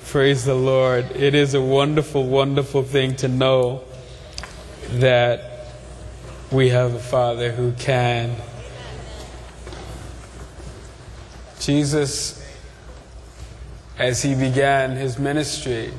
Praise the Lord. It is a wonderful, wonderful thing to know that we have a Father who can. Jesus, as he began his ministry,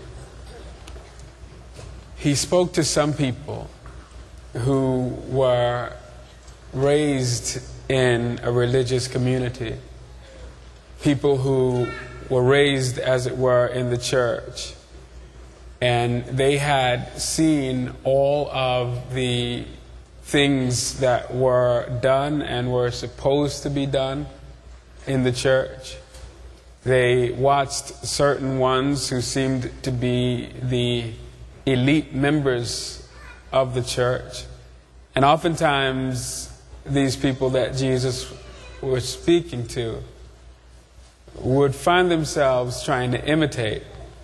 he spoke to some people who were raised in a religious community, people who were raised, as it were, in the church. And they had seen all of the things that were done and were supposed to be done in the church. They watched certain ones who seemed to be the elite members of the church. And oftentimes, these people that Jesus was speaking to would find themselves trying to imitate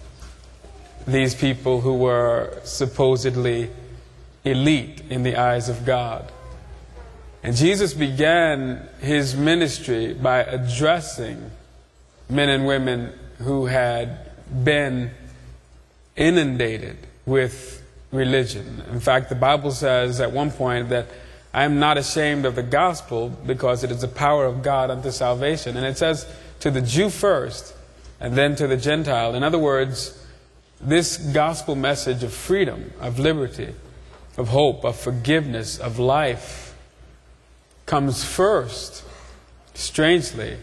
these people who were supposedly elite in the eyes of God. And Jesus began his ministry by addressing men and women who had been inundated with religion. In fact, the Bible says at one point that I am not ashamed of the gospel because it is the power of God unto salvation. And it says to the Jew first and then to the Gentile. In other words, this gospel message of freedom, of liberty, of hope, of forgiveness, of life comes first, strangely,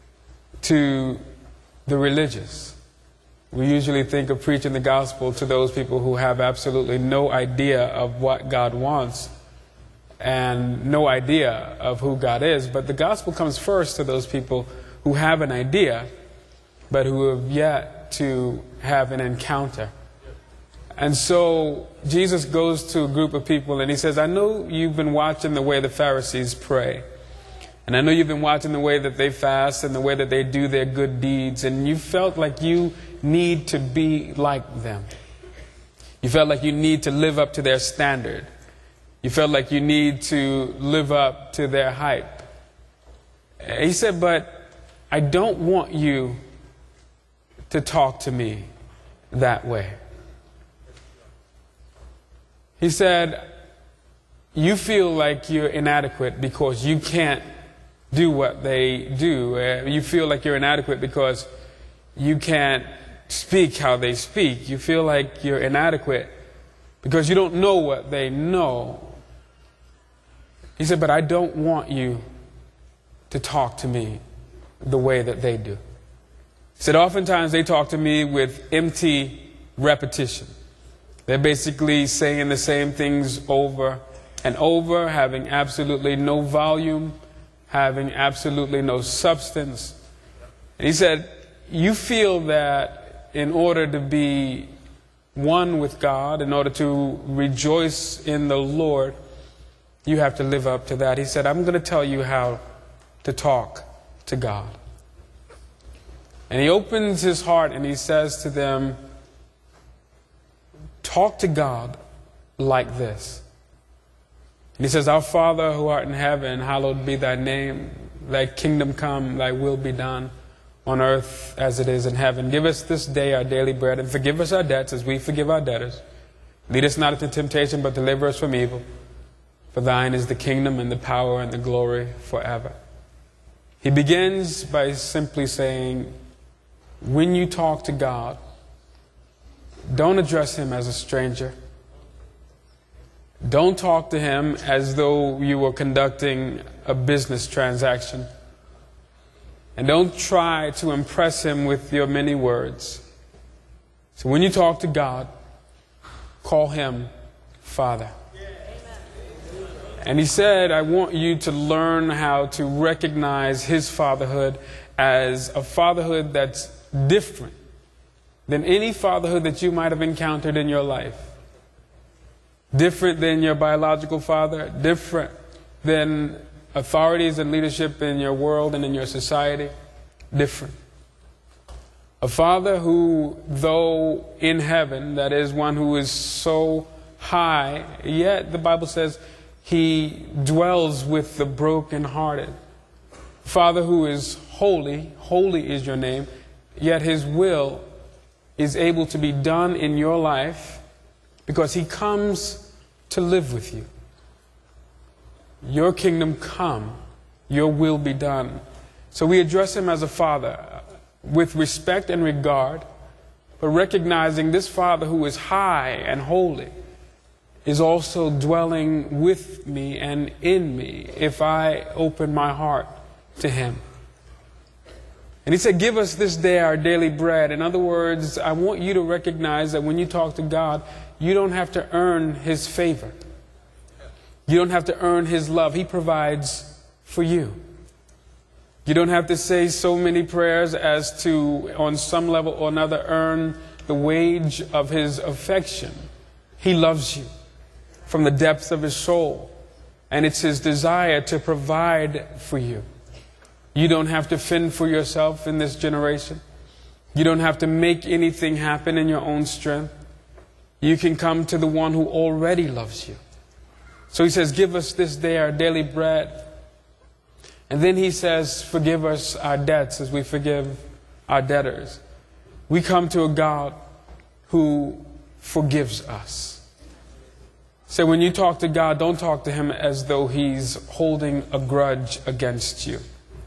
to the religious. We usually think of preaching the gospel to those people who have absolutely no idea of what God wants and no idea of who God is. But the gospel comes first to those people who have an idea, but who have yet to have an encounter. And so Jesus goes to a group of people and he says, I know you've been watching the way the Pharisees pray. And I know you've been watching the way that they fast and the way that they do their good deeds. And you felt like you need to be like them. You felt like you need to live up to their standard. You felt like you need to live up to their hype. He said, but I don't want you to talk to me that way. He said, you feel like you're inadequate because you can't do what they do. You feel like you're inadequate because you can't speak how they speak. You feel like you're inadequate because you don't know what they know. He said, but I don't want you to talk to me the way that they do. He said, oftentimes they talk to me with empty repetition. They're basically saying the same things over and over, having absolutely no volume, having absolutely no substance. And he said, you feel that in order to be one with God, in order to rejoice in the Lord, you have to live up to that. He said, I'm going to tell you how to talk to God. And he opens his heart and he says to them, talk to God like this. And he says, Our Father who art in heaven, hallowed be thy name. Thy kingdom come, thy will be done on earth as it is in heaven. Give us this day our daily bread and forgive us our debts as we forgive our debtors. Lead us not into temptation, but deliver us from evil. For thine is the kingdom and the power and the glory forever. He begins by simply saying, when you talk to God, don't address him as a stranger. Don't talk to him as though you were conducting a business transaction. And don't try to impress him with your many words. So when you talk to God, call him Father. And he said, I want you to learn how to recognize his fatherhood as a fatherhood that's different than any fatherhood that you might have encountered in your life. Different than your biological father, different than authorities and leadership in your world and in your society, different. A father who, though in heaven, that is one who is so high, yet the Bible says he dwells with the brokenhearted. Father who is holy, holy is your name, yet his will is able to be done in your life because He comes to live with you. Your kingdom come, your will be done. So we address Him as a Father with respect and regard, but recognizing this Father who is high and holy is also dwelling with me and in me if I open my heart to Him. And He said, give us this day our daily bread. In other words, I want you to recognize that when you talk to God, you don't have to earn His favor. You don't have to earn His love. He provides for you. You don't have to say so many prayers as to, on some level or another, earn the wage of His affection. He loves you from the depths of His soul, and it's His desire to provide for you. You don't have to fend for yourself in this generation. You don't have to make anything happen in your own strength. You can come to the one who already loves you. So He says, give us this day our daily bread. And then He says, forgive us our debts as we forgive our debtors. We come to a God who forgives us. So when you talk to God, don't talk to Him as though He's holding a grudge against you.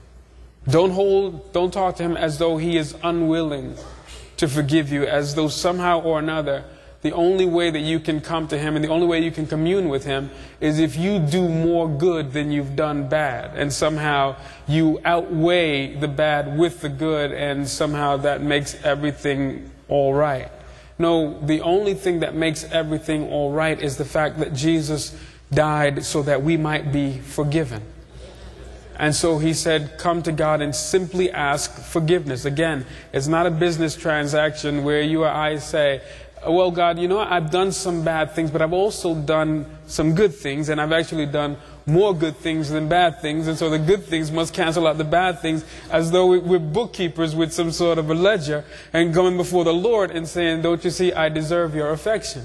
Don't talk to Him as though He is unwilling to forgive you, as though somehow or another the only way that you can come to Him and the only way you can commune with Him is if you do more good than you've done bad. And somehow you outweigh the bad with the good, and somehow that makes everything all right. No, the only thing that makes everything all right is the fact that Jesus died so that we might be forgiven. And so He said, come to God and simply ask forgiveness. Again, it's not a business transaction where you or I say, well, God, you know, I've done some bad things, but I've also done some good things, and I've actually done more good things than bad things, and so the good things must cancel out the bad things, as though we're bookkeepers with some sort of a ledger and going before the Lord and saying, don't you see, I deserve your affection.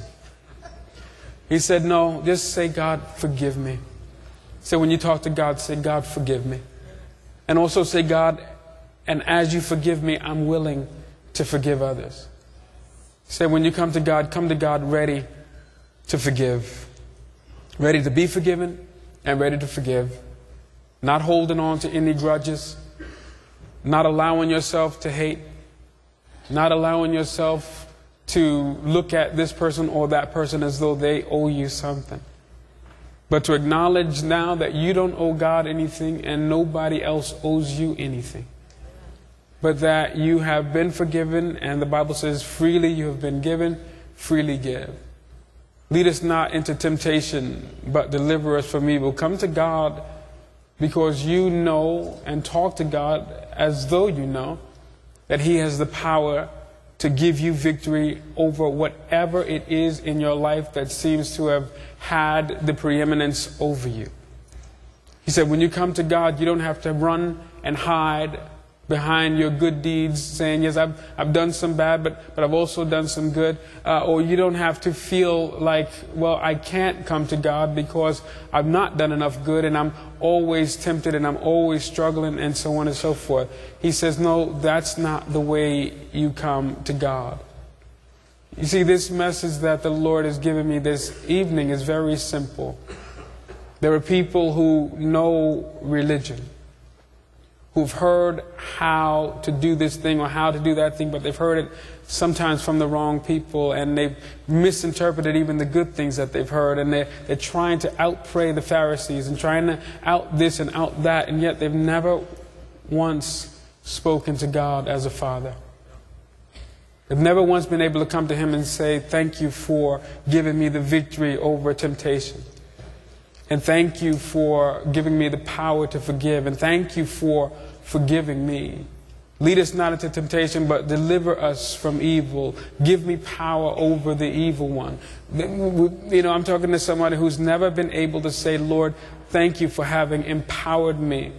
He said, no, just say, God, forgive me. So when you talk to God, say, God, forgive me. And also say, God, and as you forgive me, I'm willing to forgive others. Say, when you come to God ready to forgive. Ready to be forgiven and ready to forgive. Not holding on to any grudges. Not allowing yourself to hate. Not allowing yourself to look at this person or that person as though they owe you something. But to acknowledge now that you don't owe God anything and nobody else owes you anything. But that you have been forgiven, and the Bible says, freely you have been given, freely give. Lead us not into temptation, but deliver us from evil. Come to God because you know, and talk to God as though you know that He has the power to give you victory over whatever it is in your life that seems to have had the preeminence over you. He said, when you come to God, you don't have to run and hide behind your good deeds, saying, yes, I've done some bad, but I've also done some good. Or you don't have to feel like, well, I can't come to God because I've not done enough good and I'm always tempted and I'm always struggling and so on and so forth. He says, no, that's not the way you come to God. You see, this message that the Lord has given me this evening is very simple. There are people who know religion, who've heard how to do this thing or how to do that thing, but they've heard it sometimes from the wrong people, and they've misinterpreted even the good things that they've heard, and they're trying to outpray the Pharisees and trying to out this and out that, and yet they've never once spoken to God as a Father. They've never once been able to come to Him and say, thank you for giving me the victory over temptation. And thank you for giving me the power to forgive. And thank you for forgiving me. Lead us not into temptation, but deliver us from evil. Give me power over the evil one. You know, I'm talking to somebody who's never been able to say, Lord, thank you for having empowered me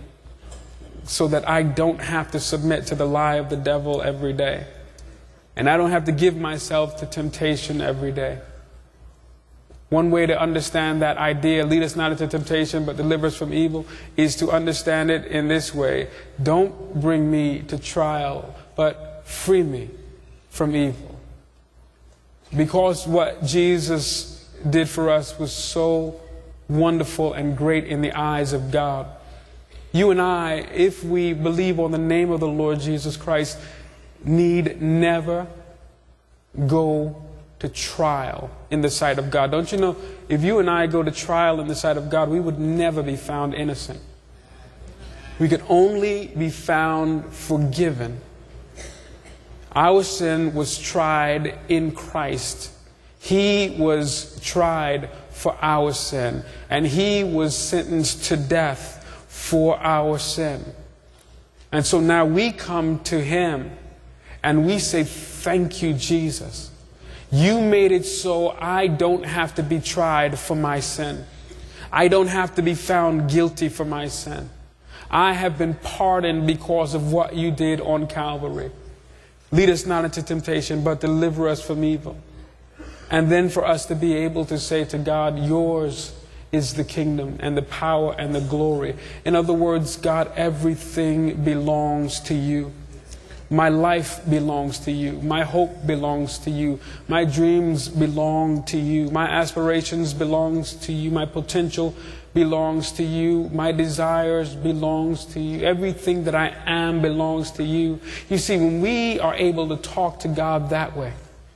so that I don't have to submit to the lie of the devil every day. And I don't have to give myself to temptation every day. One way to understand that idea, lead us not into temptation, but deliver us from evil, is to understand it in this way. Don't bring me to trial, but free me from evil. because what Jesus did for us was so wonderful and great in the eyes of God. You and I, if we believe on the name of the Lord Jesus Christ, need never go to trial in the sight of God. Don't you know, if you and I go to trial in the sight of God, we would never be found innocent. We could only be found forgiven. Our sin was tried in Christ. He was tried for our sin, and He was sentenced to death for our sin. And so now we come to Him and we say, thank you, Jesus. You made it so I don't have to be tried for my sin. I don't have to be found guilty for my sin. I have been pardoned because of what you did on Calvary. Lead us not into temptation, but deliver us from evil. And then for us to be able to say to God, yours is the kingdom and the power and the glory. In other words, God, everything belongs to you. My life belongs to you. My hope belongs to you. My dreams belong to you. My aspirations belongs to you. My potential belongs to you. My desires belongs to you. Everything that I am belongs to you. You see, when we are able to talk to God that way,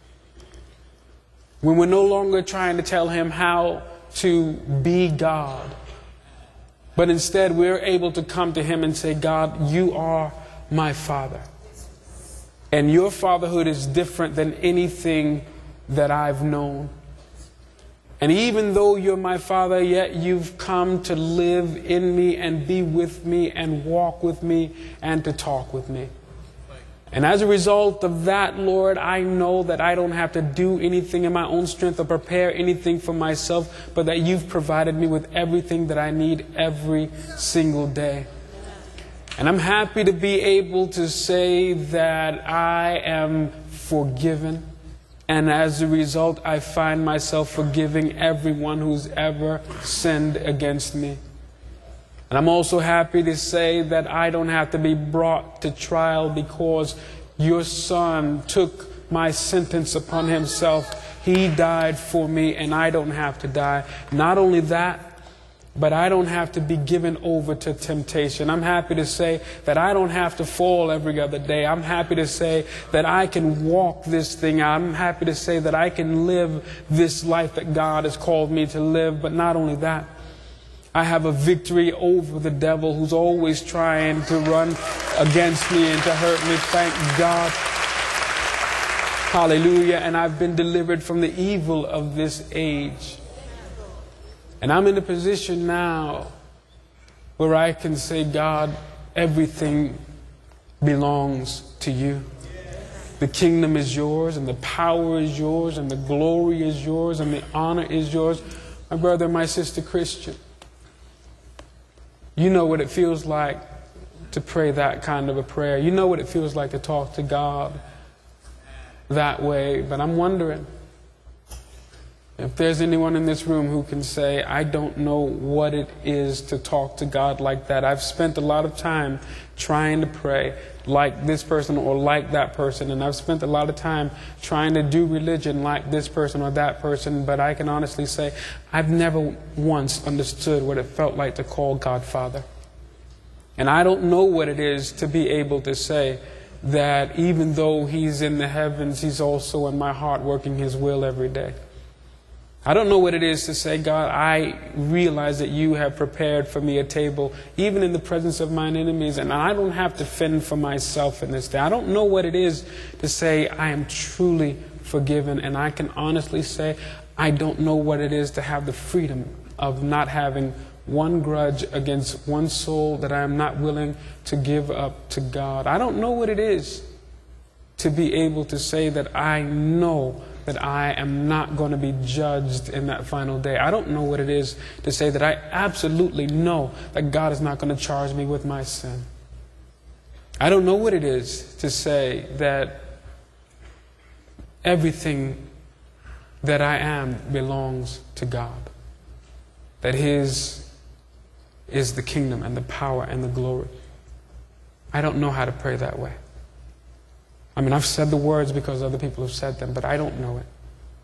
when we're no longer trying to tell Him how to be God, but instead we're able to come to Him and say, God, you are my Father. And your fatherhood is different than anything that I've known. And even though you're my Father, yet you've come to live in me and be with me and walk with me and to talk with me. And as a result of that, Lord, I know that I don't have to do anything in my own strength or prepare anything for myself, but that you've provided me with everything that I need every single day. And I'm happy to be able to say that I am forgiven. And as a result, I find myself forgiving everyone who's ever sinned against me. And I'm also happy to say that I don't have to be brought to trial because your Son took my sentence upon Himself. He died for me and I don't have to die. Not only that, but I don't have to be given over to temptation. I'm happy to say that I don't have to fall every other day. I'm happy to say that I can walk this thing out. I'm happy to say that I can live this life that God has called me to live. But not only that, I have a victory over the devil who's always trying to run against me and to hurt me. Thank God. Hallelujah. And I've been delivered from the evil of this age. And I'm in a position now where I can say, God, everything belongs to you. The kingdom is yours, and the power is yours, and the glory is yours, and the honor is yours. My brother, my sister Christian, you know what it feels like to pray that kind of a prayer. You know what it feels like to talk to God that way. But I'm wondering if there's anyone in this room who can say, I don't know what it is to talk to God like that. I've spent a lot of time trying to pray like this person or like that person. And I've spent a lot of time trying to do religion like this person or that person. But I can honestly say, I've never once understood what it felt like to call God Father. And I don't know what it is to be able to say that even though He's in the heavens, He's also in my heart working His will every day. I don't know what it is to say, God, I realize that you have prepared for me a table, even in the presence of mine enemies, and I don't have to fend for myself in this day. I don't know what it is to say, I am truly forgiven, and I can honestly say, I don't know what it is to have the freedom of not having one grudge against one soul that I am not willing to give up to God. I don't know what it is to be able to say that I know that I am not going to be judged in that final day. I don't know what it is to say that I absolutely know that God is not going to charge me with my sin. I don't know what it is to say that everything that I am belongs to God. That His is the kingdom and the power and the glory. I don't know how to pray that way. I mean, I've said the words because other people have said them, but I don't know it.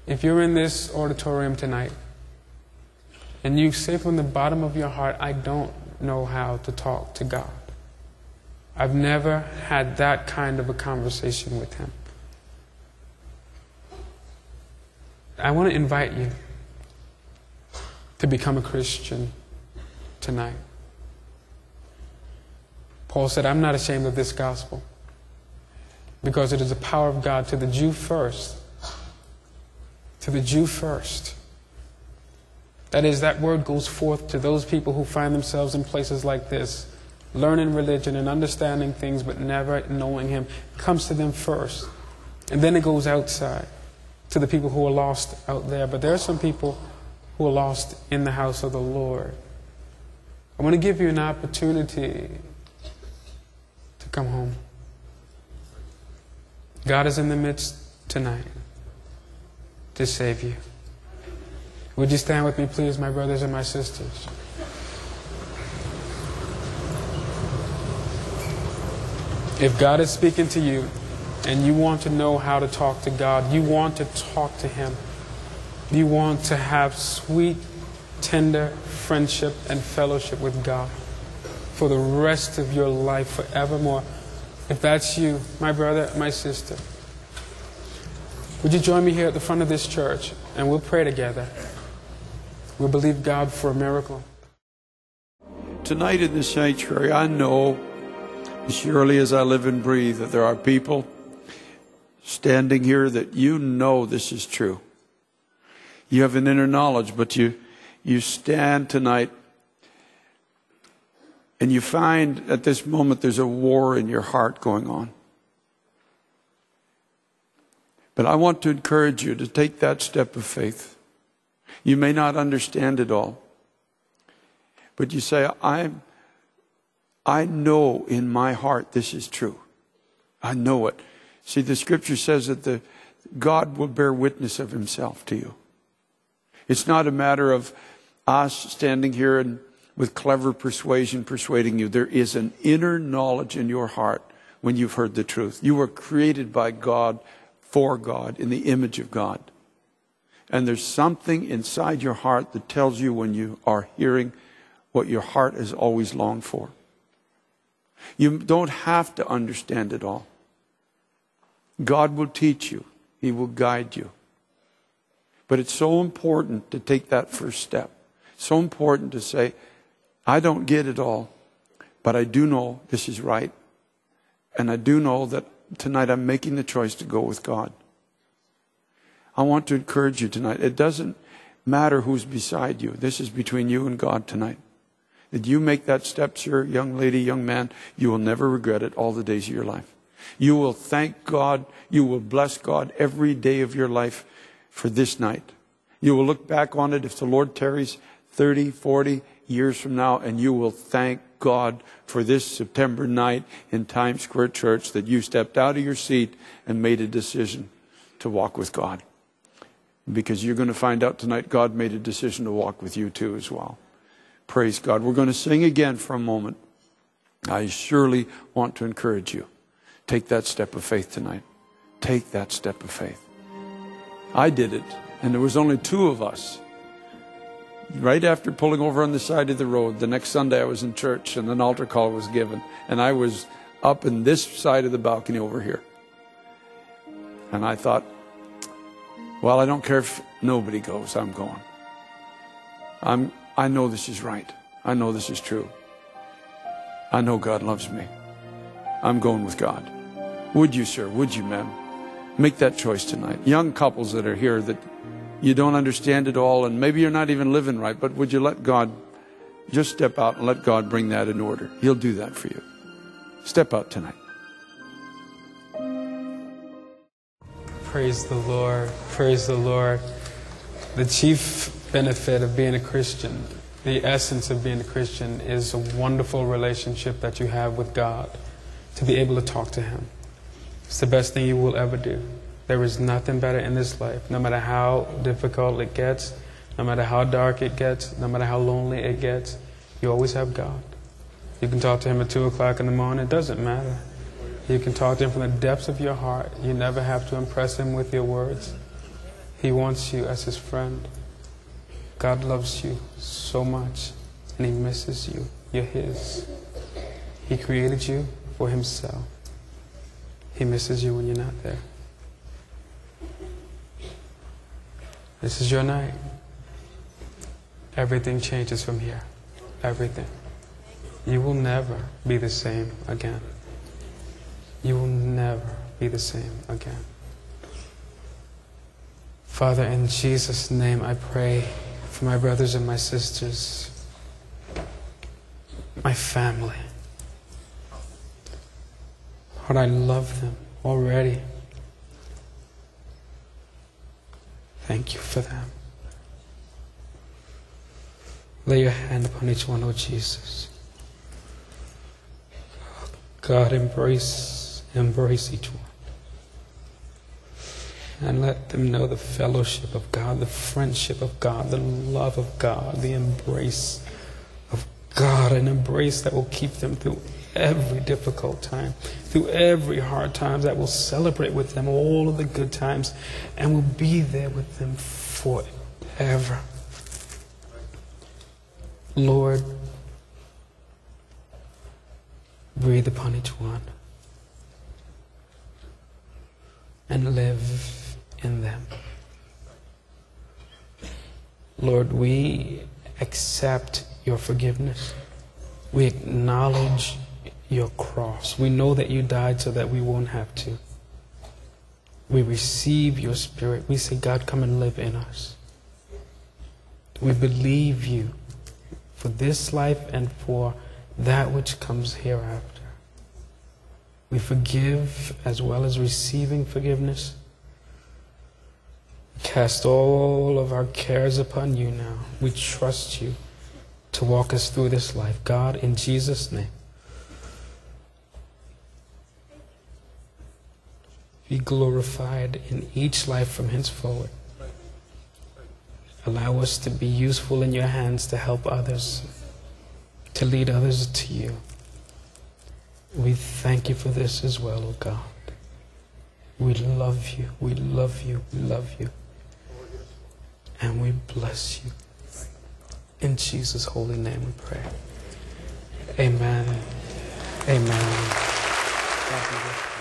If you're in this auditorium tonight and you say from the bottom of your heart, I don't know how to talk to God. I've never had that kind of a conversation with Him. I want to invite you to become a Christian tonight. Paul said, I'm not ashamed of this gospel, because it is the power of God to the Jew first. To the Jew first. That is, that word goes forth to those people who find themselves in places like this, learning religion and understanding things but never knowing Him. It comes to them first. And then it goes outside to the people who are lost out there. But there are some people who are lost in the house of the Lord. I want to give you an opportunity to come home. God is in the midst tonight to save you. Would you stand with me, please, my brothers and my sisters? If God is speaking to you and you want to know how to talk to God, you want to talk to Him, you want to have sweet, tender friendship and fellowship with God for the rest of your life, forevermore. If that's you, my brother, my sister, would you join me here at the front of this church and we'll pray together. We'll believe God for a miracle. Tonight in this sanctuary, I know, as surely as I live and breathe, that there are people standing here that you know this is true. You have an inner knowledge, but you stand tonight and you find at this moment there's a war in your heart going on. But I want to encourage you to take that step of faith. You may not understand it all, but you say, I know in my heart this is true. I know it. See, the scripture says that God will bear witness of Himself to you. It's not a matter of us standing here and with clever persuasion persuading you. There is an inner knowledge in your heart when you've heard the truth. You were created by God, for God, in the image of God. And there's something inside your heart that tells you when you are hearing what your heart has always longed for. You don't have to understand it all. God will teach you. He will guide you. But it's so important to take that first step. So important to say, I don't get it all, but I do know this is right. And I do know that tonight I'm making the choice to go with God. I want to encourage you tonight. It doesn't matter who's beside you. This is between you and God tonight. That you make that step, sir, young lady, young man, you will never regret it all the days of your life. You will thank God. You will bless God every day of your life for this night. You will look back on it if the Lord tarries 30, 40 years from now, and you will thank God for this September night in Times Square Church that you stepped out of your seat and made a decision to walk with God. Because you're going to find out tonight God made a decision to walk with you too as well. Praise God. We're going to sing again for a moment. I surely want to encourage you. Take that step of faith tonight. Take that step of faith. I did it, and there was only two of us. Right after pulling over on the side of the road, the next Sunday I was in church and an altar call was given. And I was up in this side of the balcony over here. And I thought, well, I don't care if nobody goes, I'm going. I know this is right. I know this is true. I know God loves me. I'm going with God. Would you, sir? Would you, ma'am? Make that choice tonight. Young couples that are here that you don't understand it all, and maybe you're not even living right, but would you let God just step out and let God bring that in order? He'll do that for you. Step out tonight. Praise the Lord. Praise the Lord. The chief benefit of being a Christian, the essence of being a Christian, is a wonderful relationship that you have with God, to be able to talk to Him. It's the best thing you will ever do. There is nothing better in this life. No matter how difficult it gets, no matter how dark it gets, no matter how lonely it gets, you always have God. You can talk to Him at 2 o'clock in the morning. It doesn't matter. You can talk to Him from the depths of your heart. You never have to impress Him with your words. He wants you as his friend. God loves you so much, and he misses you. You're his. He created you for himself. He misses you when you're not there. This is your night. Everything changes from here. Everything. You will never be the same again. You will never be the same again. Father, in Jesus' name, I pray for my brothers and my sisters, my family. Lord, I love them already. Thank you for them. Lay your hand upon each one, oh Jesus. God, embrace each one. And let them know the fellowship of God, the friendship of God, the love of God, the embrace of God, an embrace that will keep them through every difficult time, through every hard time, that will celebrate with them all of the good times and will be there with them forever. Lord, breathe upon each one and live in them. Lord, we accept your forgiveness. We acknowledge your cross. We know that you died so that we won't have to. We receive your Spirit. We say, God, come and live in us. We believe you for this life and for that which comes hereafter. We forgive as well as receiving forgiveness. Cast all of our cares upon you now. We trust you to walk us through this life. God, in Jesus' name, be glorified in each life from henceforward. Allow us to be useful in your hands to help others, to lead others to you. We thank you for this as well, oh God. We love you, we love you, we love you. And we bless you. In Jesus' holy name we pray. Amen. Amen. Thank you.